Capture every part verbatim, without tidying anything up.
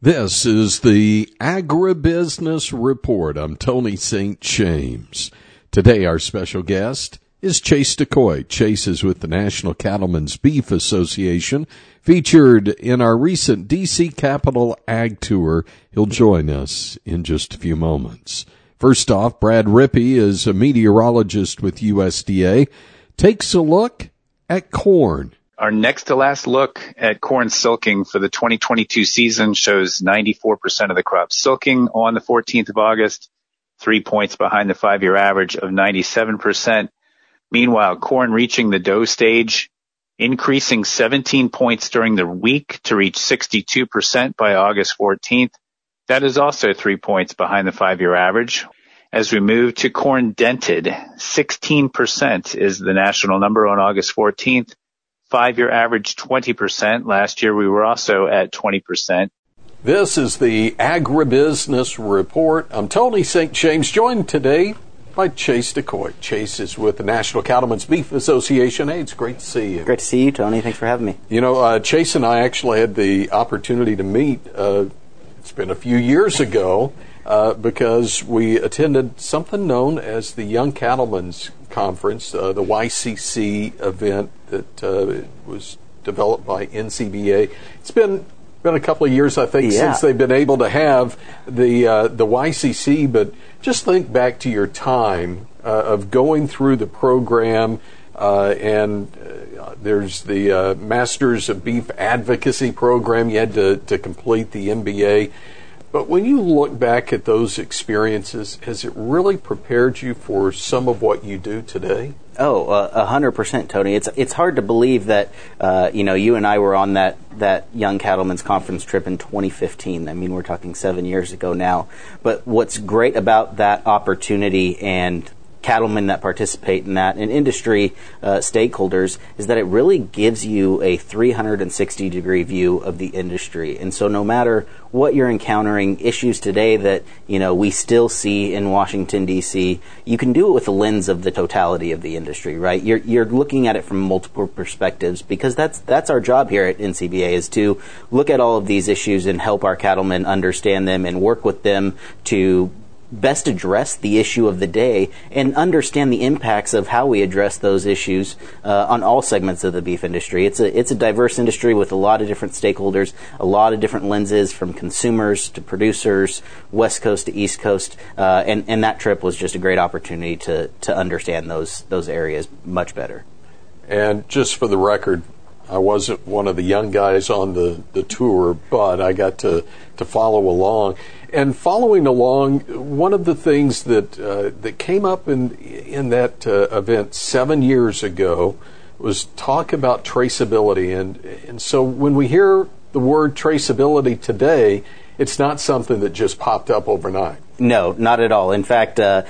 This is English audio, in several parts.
This is the Agribusiness Report. I'm Tony Saint James. Today our special guest is Chase DeCoy. Chase is with the National Cattlemen's Beef Association, featured in our recent D C Capital Ag Tour. He'll join us in just a few moments. First off, Brad Rippey is a meteorologist with U S D A, takes a look at corn. Our next to last look at corn silking for the twenty twenty-two season shows ninety-four percent of the crop silking on the fourteenth of August, three points behind the five-year average of ninety-seven percent. Meanwhile, corn reaching the dough stage, increasing seventeen points during the week to reach sixty-two percent by August fourteenth. That is also three points behind the five-year average. As we move to corn dented, sixteen percent is the national number on August fourteenth. Five-year average twenty percent. Last year we were also at twenty percent. This is the Agribusiness Report. I'm Tony Saint James, joined today by Chase DeCoy. Chase is with the National Cattlemen's Beef Association. Hey, it's great to see you. Great to see you, Tony. Thanks for having me. You know, uh, Chase and I actually had the opportunity to meet, uh, it's been a few years ago, uh, because we attended something known as the Young Cattlemen's Conference, uh, the Y C C event that uh, was developed by N C B A. It's been been a couple of years, I think, yeah. since they've been able to have the uh, the Y C C. But just think back to your time uh, of going through the program, uh, and uh, there's the uh, Masters of Beef Advocacy program. You had to, to complete the M B A. But when you look back at those experiences, has it really prepared you for some of what you do today? Oh, a hundred percent, Tony. It's it's hard to believe that uh, you know you and I were on that that Young Cattlemen's Conference trip in twenty fifteen. I mean, we're talking seven years ago now. But what's great about that opportunity and cattlemen that participate in that and industry uh, stakeholders is that it really gives you a three hundred sixty degree view of the industry. And so no matter what you're encountering, issues today that, you know, we still see in Washington, D C, you can do it with the lens of the totality of the industry, right? You're you're looking at it from multiple perspectives, because that's that's our job here at N C B A, is to look at all of these issues and help our cattlemen understand them and work with them to best address the issue of the day and understand the impacts of how we address those issues uh, on all segments of the beef industry. It's a it's a diverse industry with a lot of different stakeholders, a lot of different lenses, from consumers to producers, West Coast to East Coast, uh, and and that trip was just a great opportunity to to understand those those areas much better. And just for the record, I wasn't one of the young guys on the, the tour, but I got to, to follow along. And following along, one of the things that uh, that came up in in that uh, event seven years ago was talk about traceability. And and so when we hear the word traceability today, it's not something that just popped up overnight. No, not at all. In fact, uh,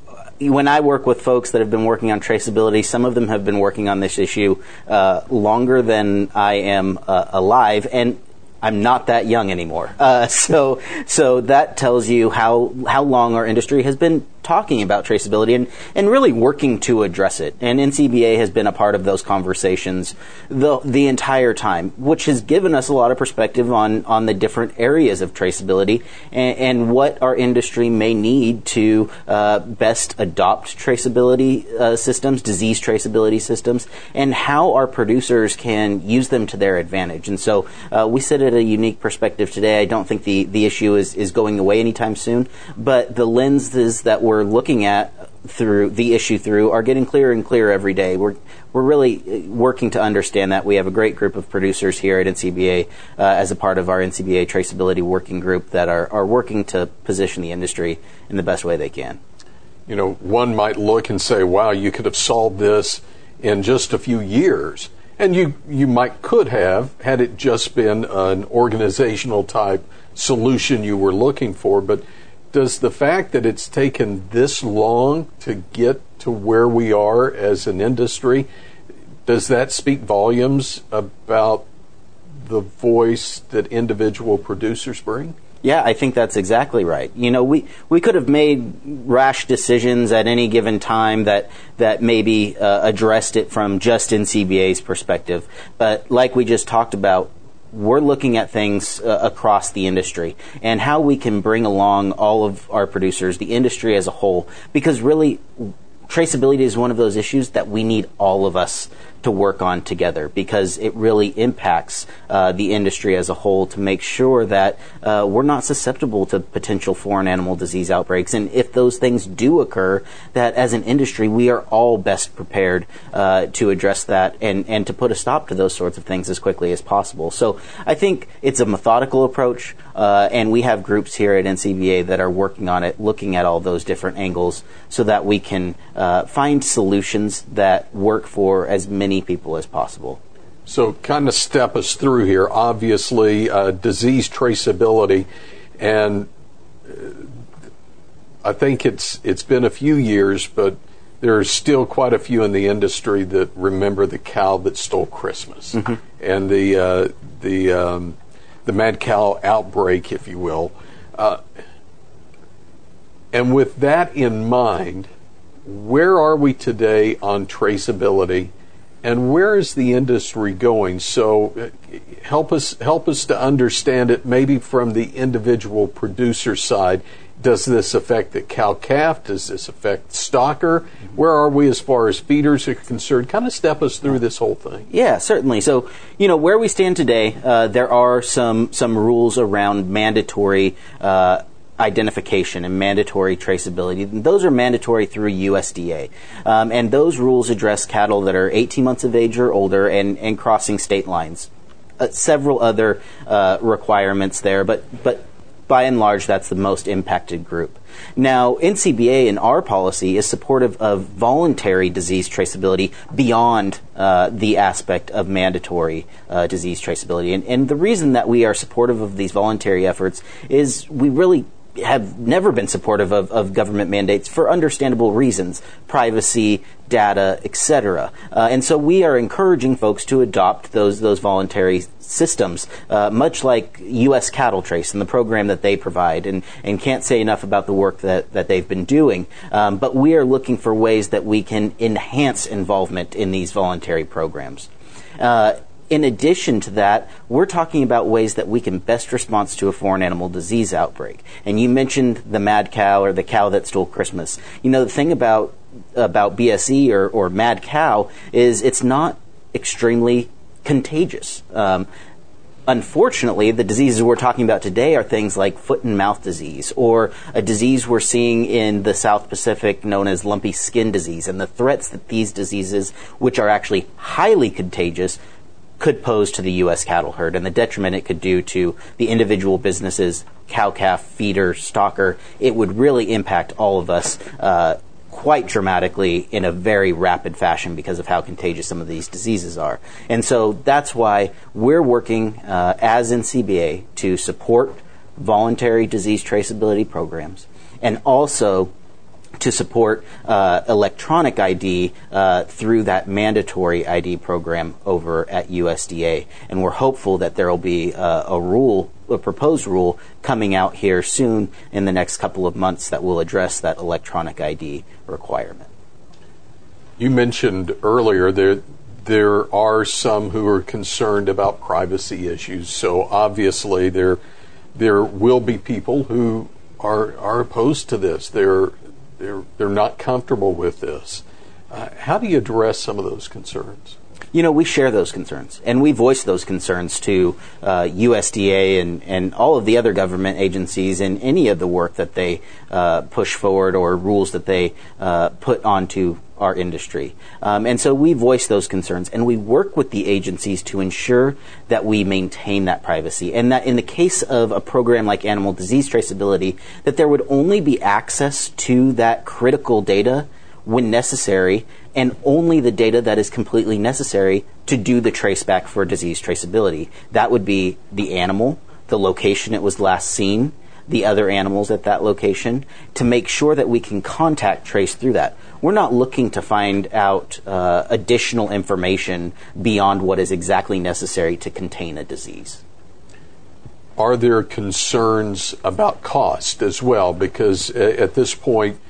when I work with folks that have been working on traceability, some of them have been working on this issue uh, longer than I am uh, alive, and I'm not that young anymore. Uh, so, so that tells you how how long our industry has been talking about traceability and, and really working to address it. And N C B A has been a part of those conversations the the entire time, which has given us a lot of perspective on, on the different areas of traceability and, and what our industry may need to uh, best adopt traceability uh, systems, disease traceability systems, and how our producers can use them to their advantage. And so uh, we sit at a unique perspective today. I don't think the, the issue is, is going away anytime soon, but the lenses that we're looking at through the issue through are getting clearer and clearer every day. We're we're really working to understand that. We have a great group of producers here at N C B A uh, as a part of our N C B A Traceability Working Group that are, are working to position the industry in the best way they can. You know, one might look and say, wow, you could have solved this in just a few years. And you, you might could have, had it just been an organizational type solution you were looking for. But does the fact that it's taken this long to get to where we are as an industry, does that speak volumes about the voice that individual producers bring? Yeah, I think that's exactly right. You know, we, we could have made rash decisions at any given time that that maybe uh, addressed it from just N C B A's perspective. But like we just talked about, we're looking at things uh, across the industry and how we can bring along all of our producers, the industry as a whole, because really traceability is one of those issues that we need all of us to work on together, because it really impacts uh, the industry as a whole to make sure that uh, we're not susceptible to potential foreign animal disease outbreaks. And if those things do occur, that as an industry, we are all best prepared uh, to address that and, and to put a stop to those sorts of things as quickly as possible. So I think it's a methodical approach, uh, and we have groups here at N C B A that are working on it, looking at all those different angles so that we can uh, find solutions that work for as many people as possible. So kind of step us through here. Obviously, uh, disease traceability, and uh, I think it's it's been a few years, but there are still quite a few in the industry that remember the cow that stole Christmas, mm-hmm. and the uh, the um, the mad cow outbreak, if you will. Uh, and with that in mind, where are we today on traceability? And where is the industry going? So uh, help us help us to understand it maybe from the individual producer side. Does this affect the cow-calf? Does this affect stocker? Mm-hmm. Where are we as far as feeders are concerned? Kind of step us through this whole thing. Yeah, certainly. So, you know, where we stand today, uh, there are some, some rules around mandatory uh identification and mandatory traceability. Those are mandatory through U S D A. Um, and those rules address cattle that are eighteen months of age or older and, and crossing state lines. Uh, several other uh, requirements there, but, but by and large, that's the most impacted group. Now, N C B A in our policy is supportive of voluntary disease traceability beyond uh, the aspect of mandatory uh, disease traceability. And, and the reason that we are supportive of these voluntary efforts is we really have never been supportive of, of government mandates for understandable reasons, privacy, data, et cetera. Uh, and so we are encouraging folks to adopt those those voluntary systems, uh, much like U S Cattle Trace and the program that they provide, and, and can't say enough about the work that, that they've been doing. Um, but we are looking for ways that we can enhance involvement in these voluntary programs. Uh, In addition to that, we're talking about ways that we can best respond to a foreign animal disease outbreak. And you mentioned the mad cow or the cow that stole Christmas. You know, the thing about about B S E or, or mad cow is it's not extremely contagious. Um, Unfortunately, the diseases we're talking about today are things like foot and mouth disease, or a disease we're seeing in the South Pacific known as lumpy skin disease, and the threats that these diseases, which are actually highly contagious, could pose to the U S cattle herd, and the detriment it could do to the individual businesses, cow-calf, feeder, stocker. It would really impact all of us uh, quite dramatically in a very rapid fashion because of how contagious some of these diseases are. And so that's why we're working uh, as N C B A to support voluntary disease traceability programs, and also to support uh, electronic I D uh, through that mandatory I D program over at U S D A. And we're hopeful that there will be uh, a rule, a proposed rule, coming out here soon in the next couple of months that will address that electronic I D requirement. You mentioned earlier there there are some who are concerned about privacy issues. So obviously there there will be people who are are opposed to this. They're They're they're not comfortable with this. Uh, how do you address some of those concerns? You know, we share those concerns, and we voice those concerns to uh, U S D A and, and all of the other government agencies in any of the work that they uh, push forward or rules that they uh, put onto our industry. Um, and so we voice those concerns, and we work with the agencies to ensure that we maintain that privacy, and that in the case of a program like animal disease traceability, that there would only be access to that critical data when necessary, and only the data that is completely necessary to do the traceback for disease traceability. That would be the animal, the location it was last seen, the other animals at that location, to make sure that we can contact trace through that. We're not looking to find out uh, additional information beyond what is exactly necessary to contain a disease. Are there concerns about cost as well? Because at this point,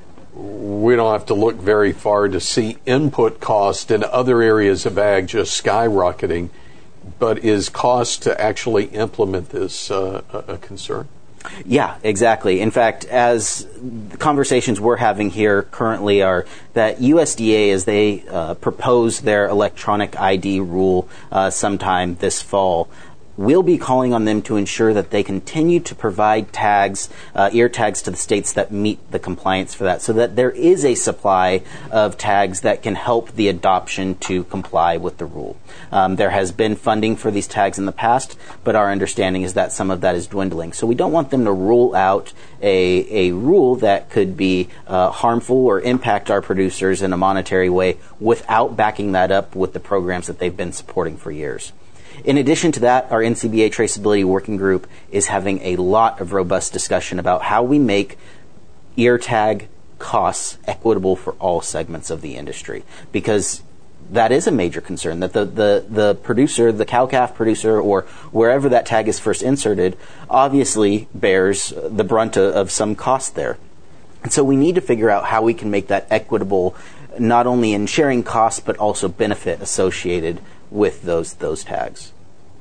we don't have to look very far to see input cost in other areas of ag just skyrocketing. but is cost to actually implement this uh, a, a concern? Yeah, exactly. In fact, as the conversations we're having here currently are that U S D A, as they uh, propose their electronic I D rule uh, sometime this fall, we'll be calling on them to ensure that they continue to provide tags, uh, ear tags to the states that meet the compliance for that, so that there is a supply of tags that can help the adoption to comply with the rule. Um, there has been funding for these tags in the past, but our understanding is that some of that is dwindling. So we don't want them to rule out a, a rule that could be uh, harmful or impact our producers in a monetary way without backing that up with the programs that they've been supporting for years. In addition to that, our N C B A Traceability Working Group is having a lot of robust discussion about how we make ear tag costs equitable for all segments of the industry, because that is a major concern, that the, the, the producer, the cow-calf producer, or wherever that tag is first inserted, obviously bears the brunt of, of some cost there. And so we need to figure out how we can make that equitable, not only in sharing costs, but also benefit associated with those those tags.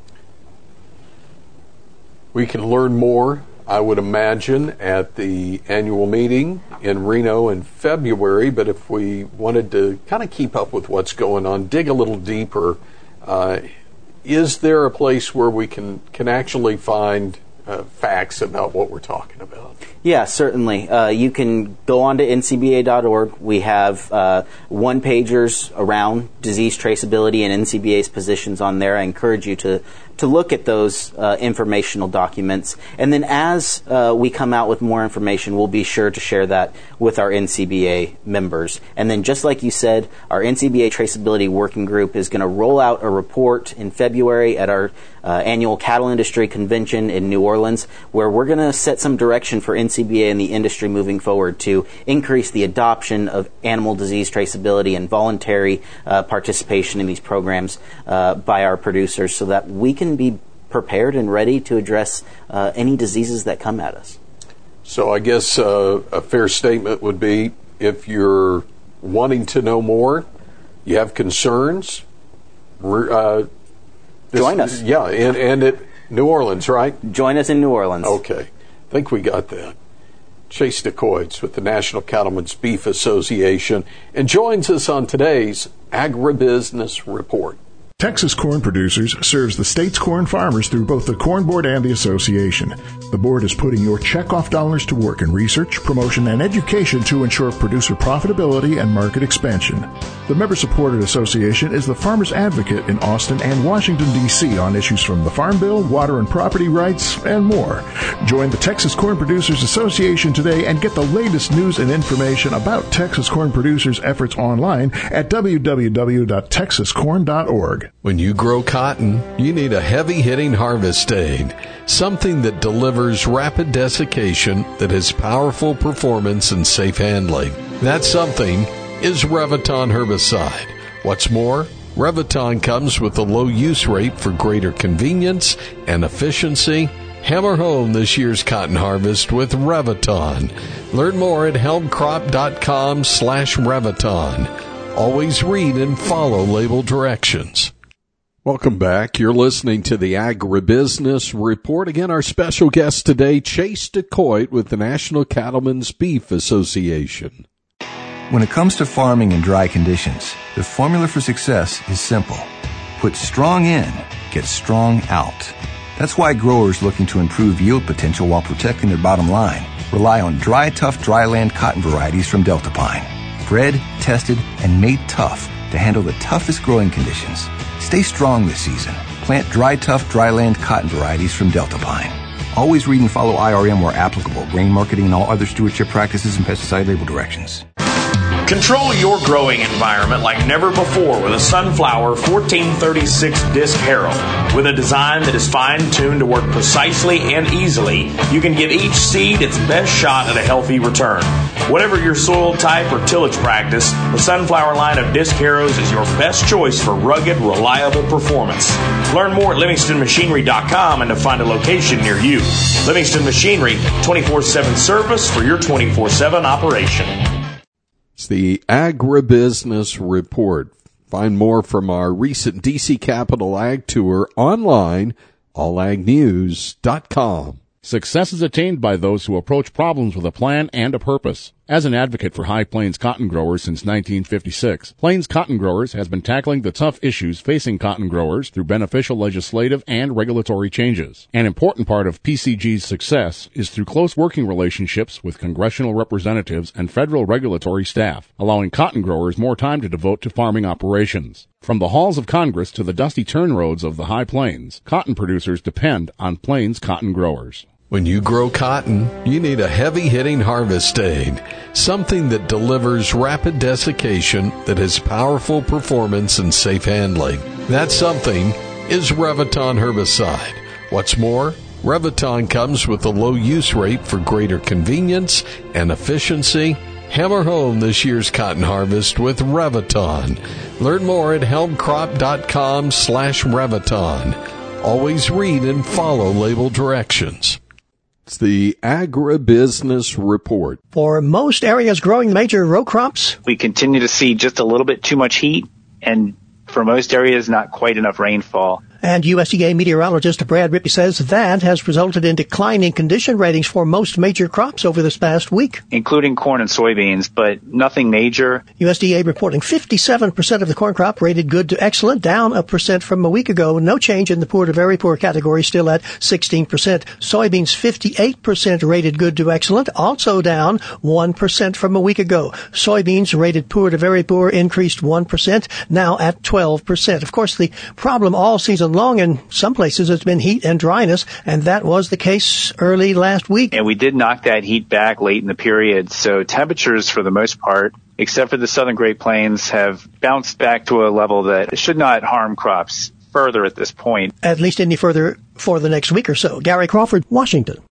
We can learn more, I would imagine, at the annual meeting in Reno in February, but if we wanted to kind of keep up with what's going on, dig a little deeper, uh, is there a place where we can, can actually find uh, facts about what we're talking about? Yeah, certainly. Uh, you can go on to N C B A dot org. We have uh, one-pagers around disease traceability and N C B A's positions on there. I encourage you to to look at those uh, informational documents. And then as uh, we come out with more information, we'll be sure to share that with our N C B A members. And then just like you said, our N C B A Traceability Working Group is going to roll out a report in February at our uh, annual Cattle Industry Convention in New Orleans, where we're going to set some direction for N C B A and the industry moving forward to increase the adoption of animal disease traceability and voluntary uh, participation in these programs uh, by our producers, so that we can be prepared and ready to address uh, any diseases that come at us. So I guess uh, a fair statement would be, if you're wanting to know more, you have concerns, uh, this, join us. Yeah, and, and at New Orleans, right? Join us in New Orleans. Okay. I think we got that. Chase DeCoits with the National Cattlemen's Beef Association, and joins us on today's Agribusiness Report. Texas Corn Producers serves the state's corn farmers through both the Corn Board and the association. The board is putting your checkoff dollars to work in research, promotion, and education to ensure producer profitability and market expansion. The member-supported association is the Farmers Advocate in Austin and Washington, D C on issues from the Farm Bill, water and property rights, and more. Join the Texas Corn Producers Association today and get the latest news and information about Texas Corn Producers' efforts online at w w w dot texas corn dot org. When you grow cotton, you need a heavy-hitting harvest aid, something that delivers rapid desiccation that has powerful performance and safe handling. That something is Reviton herbicide. What's more, Reviton comes with a low use rate for greater convenience and efficiency. Hammer home this year's cotton harvest with Reviton. Learn more at helmcrop.com slash Reviton. Always read and follow label directions. Welcome back. You're listening to the Agribusiness Report. Again, our special guest today, Chase DeCoit with the National Cattlemen's Beef Association. When it comes to farming in dry conditions, the formula for success is simple. Put strong in, get strong out. That's why growers looking to improve yield potential while protecting their bottom line rely on Dry Tough Dryland cotton varieties from Delta Pine. Bred, tested, and made tough to handle the toughest growing conditions. Stay strong this season. Plant Dry Tough Dryland cotton varieties from Delta Pine. Always read and follow I R M where applicable, grain marketing and all other stewardship practices and pesticide label directions. Control your growing environment like never before with a Sunflower fourteen thirty-six disc harrow. With a design that is fine-tuned to work precisely and easily, you can give each seed its best shot at a healthy return. Whatever your soil type or tillage practice, the Sunflower line of disc harrows is your best choice for rugged, reliable performance. Learn more at livingston machinery dot com and to find a location near you. Livingston Machinery, twenty-four seven service for your twenty-four seven operation. It's the Agribusiness Report. Find more from our recent D C Capital Ag Tour online, all ag news dot com. Success is attained by those who approach problems with a plan and a purpose. As an advocate for High Plains cotton growers since nineteen fifty-six, Plains Cotton Growers has been tackling the tough issues facing cotton growers through beneficial legislative and regulatory changes. An important part of P C G's success is through close working relationships with congressional representatives and federal regulatory staff, allowing cotton growers more time to devote to farming operations. From the halls of Congress to the dusty turn roads of the High Plains, cotton producers depend on Plains Cotton Growers. When you grow cotton, you need a heavy-hitting harvest aid, something that delivers rapid desiccation that has powerful performance and safe handling. That something is Reviton herbicide. What's more, Reviton comes with a low use rate for greater convenience and efficiency. Hammer home this year's cotton harvest with Reviton. Learn more at helmcrop.com slash Reviton. Always read and follow label directions. It's the Agribusiness Report. For most areas growing major row crops, we continue to see just a little bit too much heat, and for most areas, not quite enough rainfall. And U S D A meteorologist Brad Rippey says that has resulted in declining condition ratings for most major crops over this past week, including corn and soybeans, but nothing major. U S D A reporting fifty-seven percent of the corn crop rated good to excellent, down a percent from a week ago. No change in the poor to very poor category, still at sixteen percent. Soybeans fifty-eight percent rated good to excellent, also down one percent from a week ago. Soybeans rated poor to very poor increased one percent, now at twelve percent. Of course, the problem all season long in some places has been heat and dryness, and that was the case early last week. And we did knock that heat back late in the period, so temperatures for the most part, except for the southern Great Plains, have bounced back to a level that should not harm crops further at this point. At least any further for the next week or so. Gary Crawford, Washington.